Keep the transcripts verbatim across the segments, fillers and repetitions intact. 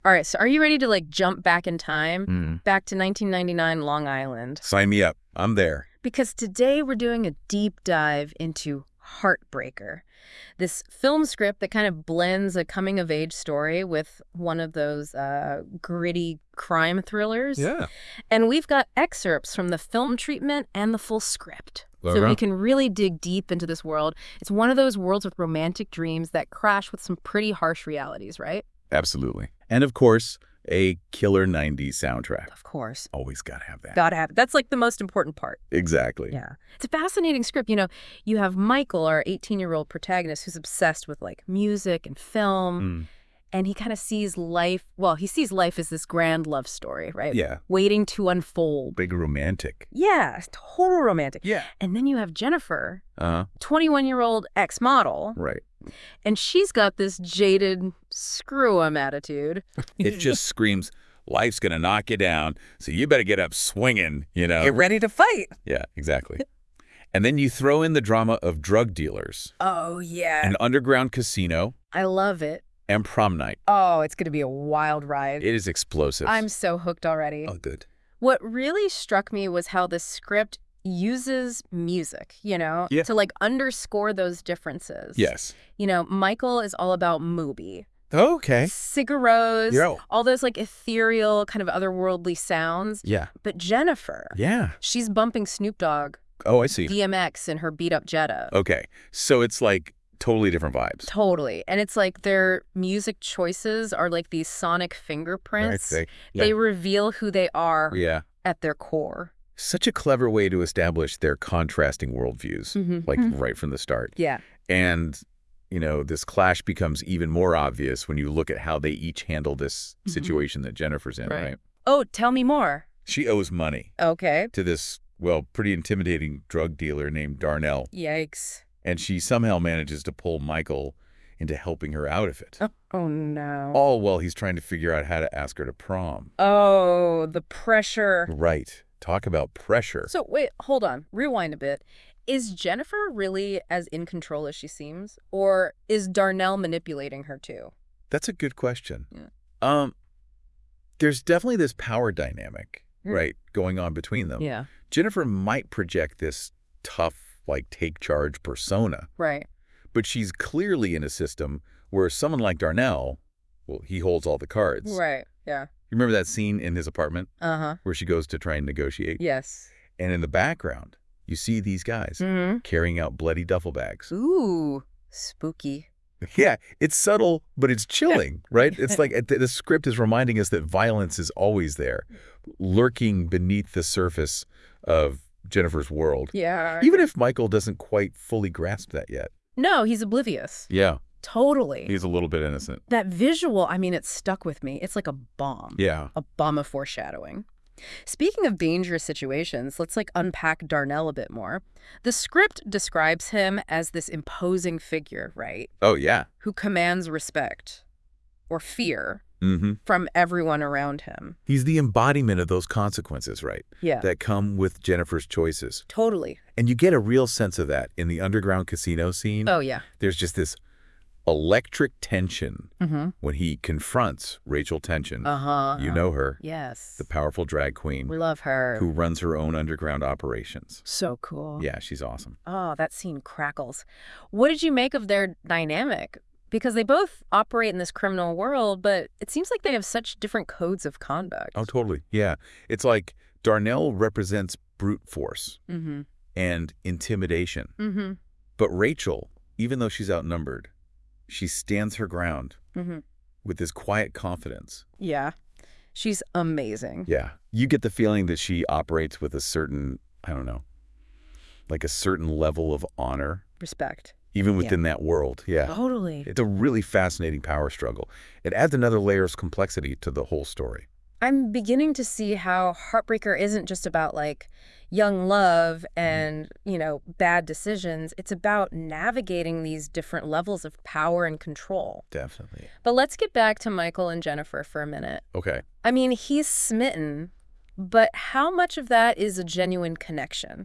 All right, so are you ready to, like, jump back in time? Mm. Back to nineteen ninety-nine Long Island? Sign me up. I'm there. Because today we're doing a deep dive into Heartbreaker, this film script that kind of blends a coming-of-age story with one of those uh, gritty crime thrillers. Yeah. And we've got excerpts from the film treatment and the full script. So Okay. we can really dig deep into this world. It's one of those worlds with romantic dreams that crash with some pretty harsh realities, right? Absolutely. And of course, a killer nineties soundtrack. Of course. Always gotta have that. Gotta have it. That's like the most important part. Exactly. Yeah. It's a fascinating script. You know, you have Michael, our eighteen-year-old protagonist, who's obsessed with, like, music and film. Mm. And he kind of sees life, well, he sees life as this grand love story, right? Yeah. Waiting to unfold. Big romantic. Yeah, total romantic. Yeah. And then you have Jennifer, Uh-huh. twenty-one-year-old ex-model, Right. and she's got this jaded, screw-em attitude. It just screams, life's gonna knock you down, so you better get up swinging, you know? Get ready to fight. Yeah, exactly. And then you throw in the drama of drug dealers, Oh, yeah. an underground casino, I love it. and prom night. Oh, it's going to be a wild ride. It is explosive. I'm so hooked already. Oh, good. What really struck me was how the script uses music, you know, Yeah. to, like, underscore those differences. Yes. You know, Michael is all about Moby. Okay. Cigaros, Yo. all those, like, ethereal, kind of otherworldly sounds. Yeah. But Jennifer, Yeah. she's bumping Snoop Dogg, Oh, I see. D M X, in her beat-up Jetta. Okay. So it's like totally different vibes. Totally. And it's like their music choices are like these sonic fingerprints. Right, they- They yeah. reveal who they are Yeah. at their core. Such a clever way to establish their contrasting worldviews, Mhm. like right from the start. Yeah. And, you know, this clash becomes even more obvious when you look at how they each handle this Mhm. situation that Jennifer's in, Right. right? Oh, tell me more. She owes money Okay. to this, well, pretty intimidating drug dealer named Darnell. Yikes. And she somehow manages to pull Michael into helping her out of it. Oh, oh no. All while he's trying to figure out how to ask her to prom. Oh, the pressure. Right. Talk about pressure. So wait, hold on. Rewind a bit. Is Jennifer really as in control as she seems? Or is Darnell manipulating her too? That's a good question. Yeah. Um, there's definitely this power dynamic, Mm. right, going on between them. Yeah. Jennifer might project this tough, like, take-charge persona, Right. but she's clearly in a system where someone like Darnell, well, he holds all the cards. Right. Yeah. You remember that scene in his apartment Uh-huh. where she goes to try and negotiate? Yes. And in the background, you see these guys Mm-hmm. carrying out bloody duffel bags. Ooh, spooky. Yeah, it's subtle, but it's chilling, right? It's like the, the script is reminding us that violence is always there, lurking beneath the surface of Jennifer's world. Yeah. Even if Michael doesn't quite fully grasp that yet. No, he's oblivious. Yeah, Totally. he's a little bit innocent. That visual, I mean, it stuck with me. It's like a bomb. Yeah. A bomb of foreshadowing. Speaking of dangerous situations, let's like unpack Darnell a bit more. The script describes him as this imposing figure, right? Oh, yeah. Who commands respect or fear Mm-hmm. from everyone around him. He's the embodiment of those consequences, right? Yeah. That come with Jennifer's choices. Totally. And you get a real sense of that in the underground casino scene. Oh, yeah. There's just this electric tension Mm-hmm. when he confronts Rachel Tension. Uh-huh. You know her, Yes. the powerful drag queen We love her. who runs her own underground operations. So cool. Yeah, she's awesome. Oh, that scene crackles. What did you make of their dynamic? Because they both operate in this criminal world, but it seems like they have such different codes of conduct. Oh, totally. Yeah. It's like Darnell represents brute force Mm-hmm. and intimidation. Mm-hmm. But Rachel, even though she's outnumbered, she stands her ground Mm-hmm. with this quiet confidence. Yeah. She's amazing. Yeah. You get the feeling that she operates with a certain, I don't know, like a certain level of honor, Respect. even within that world. Yeah. Totally. It's a really fascinating power struggle. It adds another layer of complexity to the whole story. I'm beginning to see how Heartbreaker isn't just about like young love and, you know, bad decisions. It's about navigating these different levels of power and control. Definitely. But let's get back to Michael and Jennifer for a minute. Okay. I mean, he's smitten, but how much of that is a genuine connection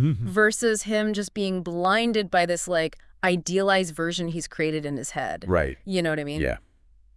versus him just being blinded by this like idealized version he's created in his head? Right. You know what I mean? Yeah.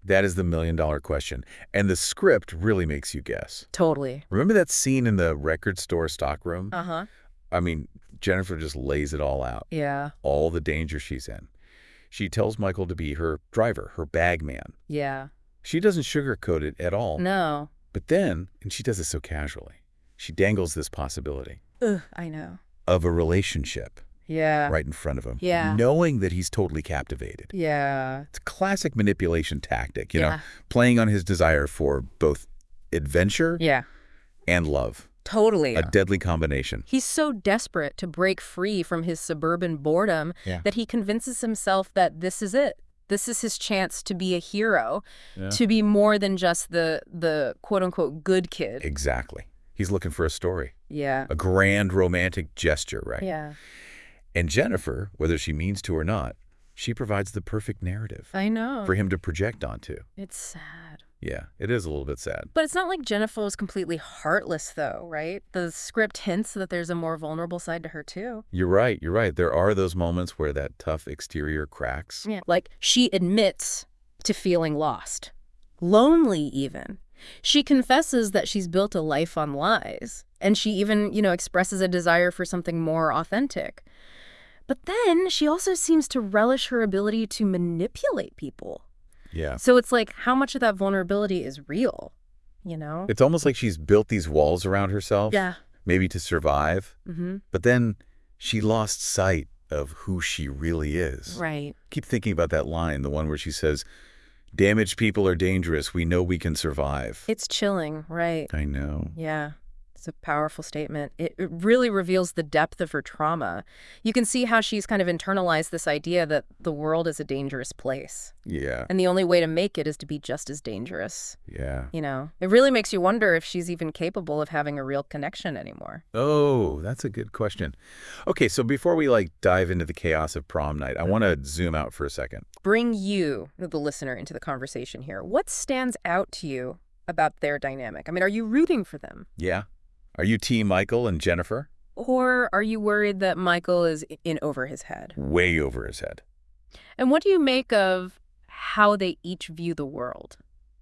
That is the million-dollar question. And the script really makes you guess. Totally. Remember that scene in the record store stockroom? Uh-huh. I mean, Jennifer just lays it all out. Yeah. All the danger she's in. She tells Michael to be her driver, her bag man. Yeah. She doesn't sugarcoat it at all. No. But then, and she does it so casually, she dangles this possibility Ugh, I know. of a relationship Yeah. right in front of him, Yeah. knowing that he's totally captivated. Yeah. It's a classic manipulation tactic, you Yeah. know, playing on his desire for both adventure Yeah. and love. Totally. A deadly combination. He's so desperate to break free from his suburban boredom Yeah. that he convinces himself that this is it. This is his chance to be a hero, Yeah. to be more than just the the quote-unquote good kid. Exactly. He's looking for a story, Yeah. a grand romantic gesture, right? Yeah. And Jennifer, whether she means to or not, she provides the perfect narrative I know. for him to project onto. It's sad. Yeah, it is a little bit sad. But it's not like Jennifer was completely heartless, though, right? The script hints that there's a more vulnerable side to her, too. You're right, you're right. There are those moments where that tough exterior cracks. Yeah. Like, she admits to feeling lost. Lonely, even. She confesses that she's built a life on lies. And she even, you know, expresses a desire for something more authentic. But then she also seems to relish her ability to manipulate people. Yeah. So it's like, how much of that vulnerability is real, you know? It's almost like she's built these walls around herself, Yeah. maybe to survive. Mm-hmm. But then she lost sight of who she really is. Right. Keep thinking about that line, the one where she says, damaged people are dangerous. We know we can survive. It's chilling, right? I know. Yeah. It's a powerful statement. It, it really reveals the depth of her trauma. You can see how she's kind of internalized this idea that the world is a dangerous place. Yeah. And the only way to make it is to be just as dangerous. Yeah. You know, it really makes you wonder if she's even capable of having a real connection anymore. Oh, that's a good question. Okay, so before we like dive into the chaos of prom night, I want to zoom out for a second. Bring you, the listener, into the conversation here. What stands out to you about their dynamic? I mean, are you rooting for them? Yeah. Are you team Michael and Jennifer? Or are you worried that Michael is in over his head? Way over his head. And what do you make of how they each view the world?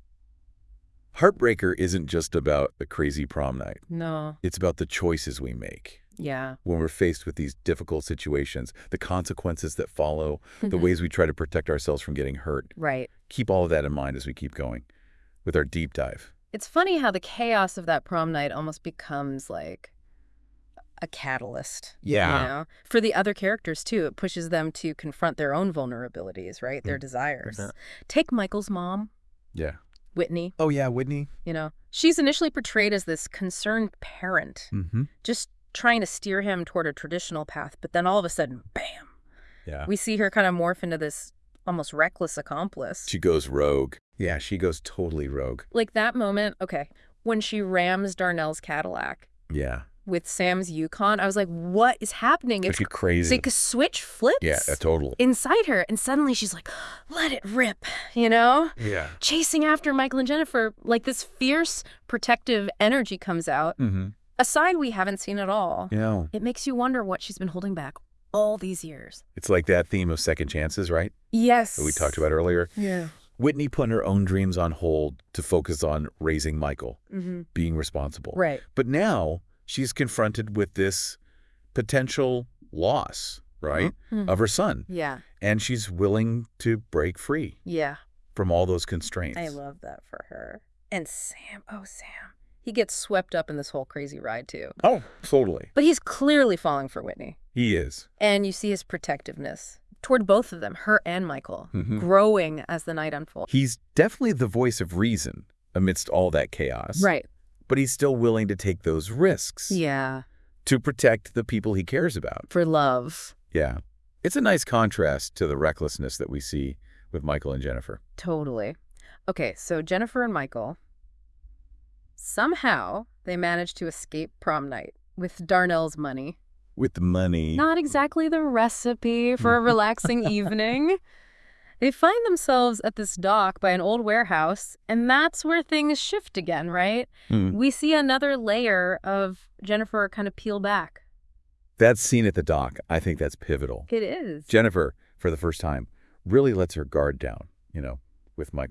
Heartbreaker isn't just about the crazy prom night. No. It's about the choices we make Yeah. when we're faced with these difficult situations, the consequences that follow, the ways we try to protect ourselves from getting hurt. Right. Keep all of that in mind as we keep going with our deep dive. It's funny how the chaos of that prom night almost becomes like a catalyst. Yeah. You know? For the other characters, too. It pushes them to confront their own vulnerabilities, right? Their desires. that. Take Michael's mom, Yeah. Whitney. Oh, yeah, Whitney. You know, she's initially portrayed as this concerned parent, Mm-hmm. just trying to steer him toward a traditional path. But then all of a sudden, bam, Yeah. we see her kind of morph into this almost reckless accomplice. She goes rogue. Yeah, she goes totally rogue. Like that moment, okay, when she rams Darnell's Cadillac Yeah. with Sam's Yukon, I was like, what is happening? It's It's crazy. like a switch flips Yeah, a total. inside her. And suddenly she's like, let it rip, you know? Yeah. Chasing after Michael and Jennifer, like this fierce protective energy comes out. Mm-hmm. A side we haven't seen at all. You know, It makes you wonder what she's been holding back all these years. it's like that theme of second chances, right? Yes. That we talked about earlier. Yeah. Whitney putting her own dreams on hold to focus on raising Michael, Mm-hmm. being responsible. Right. But now she's confronted with this potential loss, right, Mhm. of her son. Yeah. And she's willing to break free Yeah. from all those constraints. I love that for her. And Sam, oh, Sam. He gets swept up in this whole crazy ride, too. Oh, totally. But he's clearly falling for Whitney. He is. And you see his protectiveness toward both of them, her and Michael, Mhm. growing as the night unfolds. He's definitely the voice of reason amidst all that chaos. Right. But he's still willing to take those risks Yeah. to protect the people he cares about. For love. Yeah. It's a nice contrast to the recklessness that we see with Michael and Jennifer. Totally. Okay, so Jennifer and Michael, somehow they manage to escape prom night with Darnell's money. With the money. Not exactly the recipe for a relaxing evening. They find themselves at this dock by an old warehouse, and that's where things shift again, right? Hmm. We see another layer of Jennifer kind of peel back. That scene at the dock, I think that's pivotal. It is. Jennifer, for the first time, really lets her guard down, you know, with Michael.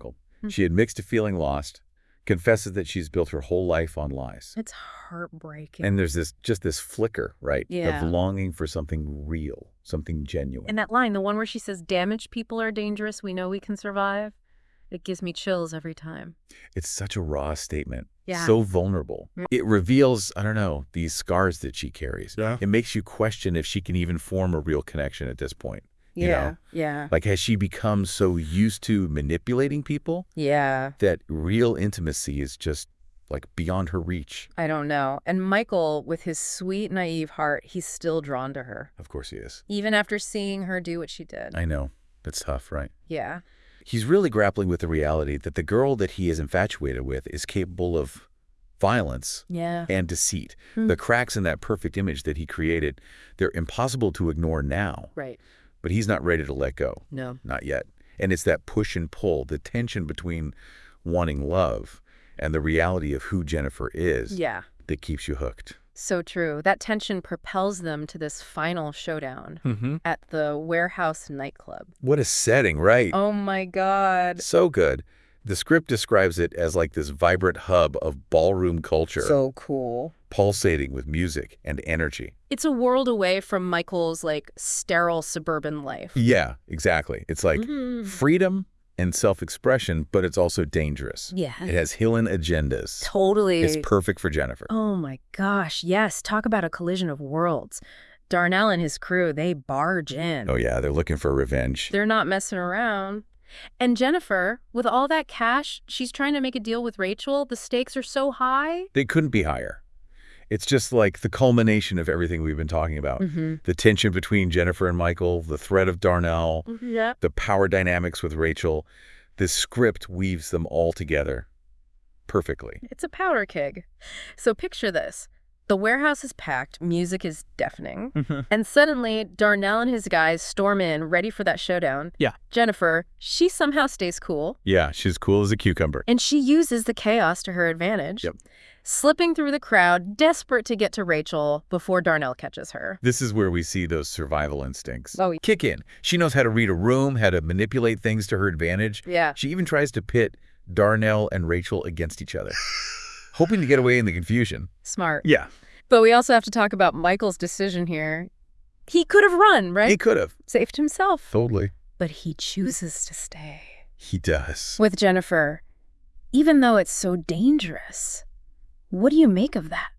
She admits to feeling lost, confesses that she's built her whole life on lies. It's heartbreaking. And there's this just this flicker, right, Yeah. of longing for something real, something genuine. And that line, the one where she says, damaged people are dangerous, we know we can survive, it gives me chills every time. It's such a raw statement. Yeah. So vulnerable. Mm. It reveals, I don't know, these scars that she carries. Yeah. It makes you question if she can even form a real connection at this point. Yeah, You know? yeah, Like, has she become so used to manipulating people yeah. that real intimacy is just, like, beyond her reach? I don't know. And Michael, with his sweet, naive heart, he's still drawn to her. Of course he is. Even after seeing her do what she did. I know. That's tough, right? Yeah. He's really grappling with the reality that the girl that he is infatuated with is capable of violence Yeah. and deceit. Hmm. The cracks in that perfect image that he created, they're impossible to ignore now. Right. But he's not ready to let go. No. Not yet. And it's that push and pull, the tension between wanting love and the reality of who Jennifer is Yeah. that keeps you hooked. So true. That tension propels them to this final showdown Mm-hmm. at the warehouse nightclub. What a setting, right? Oh my God. So good. The script describes it as like this vibrant hub of ballroom culture, So cool. pulsating with music and energy. It's a world away from Michael's like sterile suburban life. Yeah, exactly. It's like Mhm. freedom and self-expression, but it's also dangerous. Yeah. It has hidden agendas. Totally. It's perfect for Jennifer. Oh my gosh, yes. Talk about a collision of worlds. Darnell and his crew, they barge in. Oh yeah, they're looking for revenge. They're not messing around. And Jennifer, with all that cash, she's trying to make a deal with Rachel. The stakes are so high. They couldn't be higher. It's just like the culmination of everything we've been talking about. Mm-hmm. The tension between Jennifer and Michael, the threat of Darnell, Yep. the power dynamics with Rachel. This script weaves them all together perfectly. It's a powder keg. So picture this. The warehouse is packed, music is deafening, and suddenly Darnell and his guys storm in, ready for that showdown. Yeah. Jennifer, she somehow stays cool, Yeah, she's cool as a cucumber. and she uses the chaos to her advantage, Yep. slipping through the crowd, desperate to get to Rachel before Darnell catches her. This is where we see those survival instincts Oh, yeah. kick in. She knows how to read a room, how to manipulate things to her advantage. Yeah. She even tries to pit Darnell and Rachel against each other, hoping to get away in the confusion. Smart. Yeah. But we also have to talk about Michael's decision here. He could have run, right? He could have. Saved himself. Totally. But he chooses to stay. He does. With Jennifer, even though it's so dangerous. What do you make of that?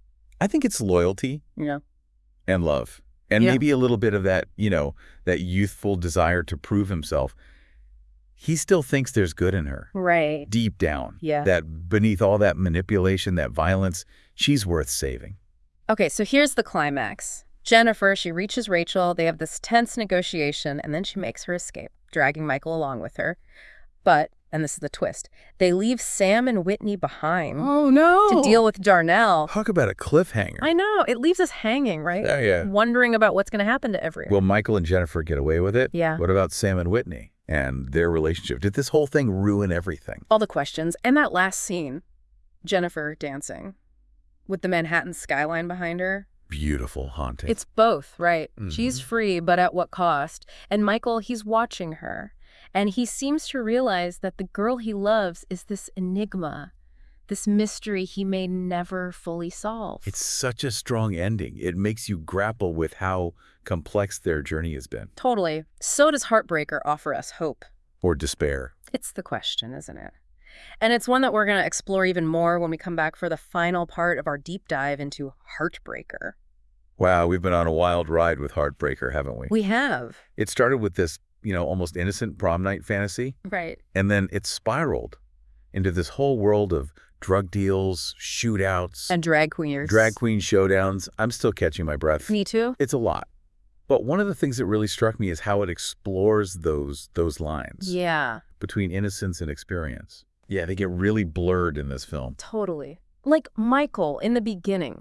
I think it's loyalty Yeah. and love. And Yeah. maybe a little bit of that, you know, that youthful desire to prove himself. He still thinks there's good in her. Right. Deep down. Yeah. That beneath all that manipulation, that violence, she's worth saving. Okay, so here's the climax. Jennifer, she reaches Rachel. They have this tense negotiation, and then she makes her escape, dragging Michael along with her. But, and this is the twist, they leave Sam and Whitney behind Oh, no. to deal with Darnell. Talk about a cliffhanger. I know. It leaves us hanging, right? Oh, yeah. Wondering about what's going to happen to everyone. Will Michael and Jennifer get away with it? Yeah. What about Sam and Whitney and their relationship? Did this whole thing ruin everything? All the questions. And that last scene, Jennifer dancing with the Manhattan skyline behind her. Beautiful, haunting. It's both, right? Mhm. She's free, but at what cost? And Michael, he's watching her. And he seems to realize that the girl he loves is this enigma, this mystery he may never fully solve. It's such a strong ending. It makes you grapple with how complex their journey has been. Totally. So does Heartbreaker offer us hope? Or despair. It's the question, isn't it? And it's one that we're going to explore even more when we come back for the final part of our deep dive into Heartbreaker. Wow, we've been on a wild ride with Heartbreaker, haven't we? We have. It started with this, you know, almost innocent prom night fantasy, Right. and then it spiraled into this whole world of drug deals, shootouts, And drag queens. drag queen showdowns. I'm still catching my breath. Me too. It's a lot. But one of the things that really struck me is how it explores those those lines Yeah, between innocence and experience. Yeah, they get really blurred in this film. totally. Like Michael in the beginning,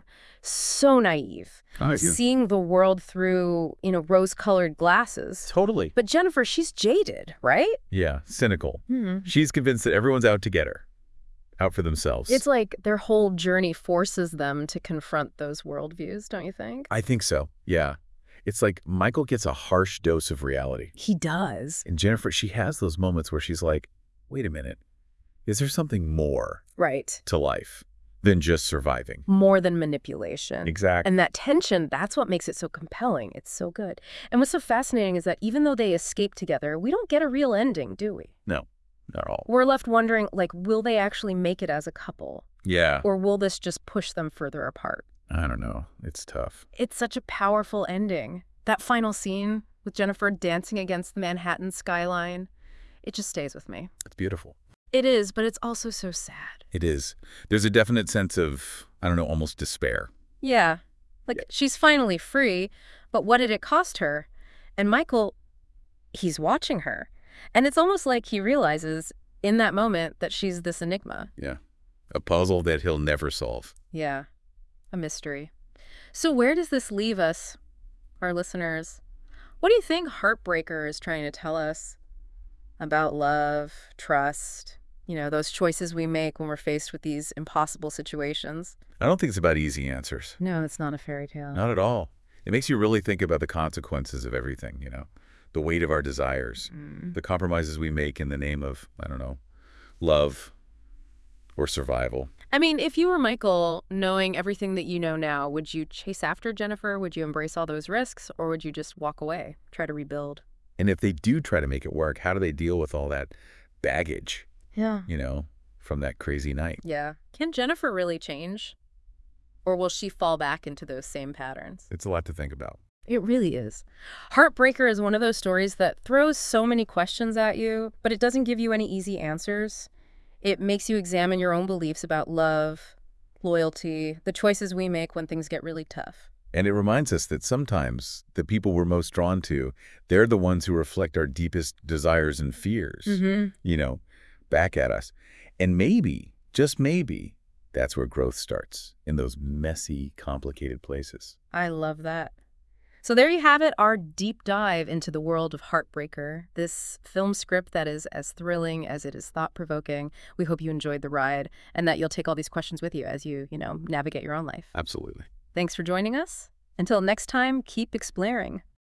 so naive, Oh, seeing the world through, you know, rose-colored glasses. Totally. But Jennifer, she's jaded, right? Yeah, cynical. Hmm. She's convinced that everyone's out to get her, out for themselves. It's like their whole journey forces them to confront those worldviews, don't you think? I think so, yeah. It's like Michael gets a harsh dose of reality. He does. And Jennifer, she has those moments where she's like, wait a minute, Is there something more Right. to life than just surviving? More than manipulation. Exactly. And that tension, that's what makes it so compelling. It's so good. And what's so fascinating is that even though they escape together, we don't get a real ending, do we? No, not at all. We're left wondering, like, will they actually make it as a couple? Yeah. Or will this just push them further apart? I don't know. It's tough. It's such a powerful ending. That final scene with Jennifer dancing against the Manhattan skyline, it just stays with me. It's beautiful. It is, but it's also so sad. It is. There's a definite sense of, I don't know, almost despair. Yeah. Like, Yeah. she's finally free, but what did it cost her? And Michael, he's watching her. And it's almost like he realizes in that moment that she's this enigma. Yeah. A puzzle that he'll never solve. Yeah. A mystery. So where does this leave us, our listeners? What do you think Heartbreaker is trying to tell us about love, trust, you know, those choices we make when we're faced with these impossible situations? I don't think it's about easy answers. No, it's not a fairy tale. Not at all. It makes you really think about the consequences of everything, you know, the weight of our desires, Mm. the compromises we make in the name of, I don't know, love or survival. I mean, if you were Michael, knowing everything that you know now, would you chase after Jennifer? Would you embrace all those risks? Or would you just walk away, try to rebuild? And if they do try to make it work, how do they deal with all that baggage, Yeah. you know, from that crazy night? Yeah. Can Jennifer really change? Or will she fall back into those same patterns? It's a lot to think about. It really is. Heartbreaker is one of those stories that throws so many questions at you, but it doesn't give you any easy answers. It makes you examine your own beliefs about love, loyalty, the choices we make when things get really tough. And it reminds us that sometimes the people we're most drawn to, they're the ones who reflect our deepest desires and fears, Mm-hmm. you know, back at us. And maybe, just maybe, that's where growth starts, in those messy, complicated places. I love that. So there you have it, our deep dive into the world of Heartbreaker, this film script that is as thrilling as it is thought-provoking. We hope you enjoyed the ride and that you'll take all these questions with you as you, you know, navigate your own life. Absolutely. Thanks for joining us. Until next time, keep exploring.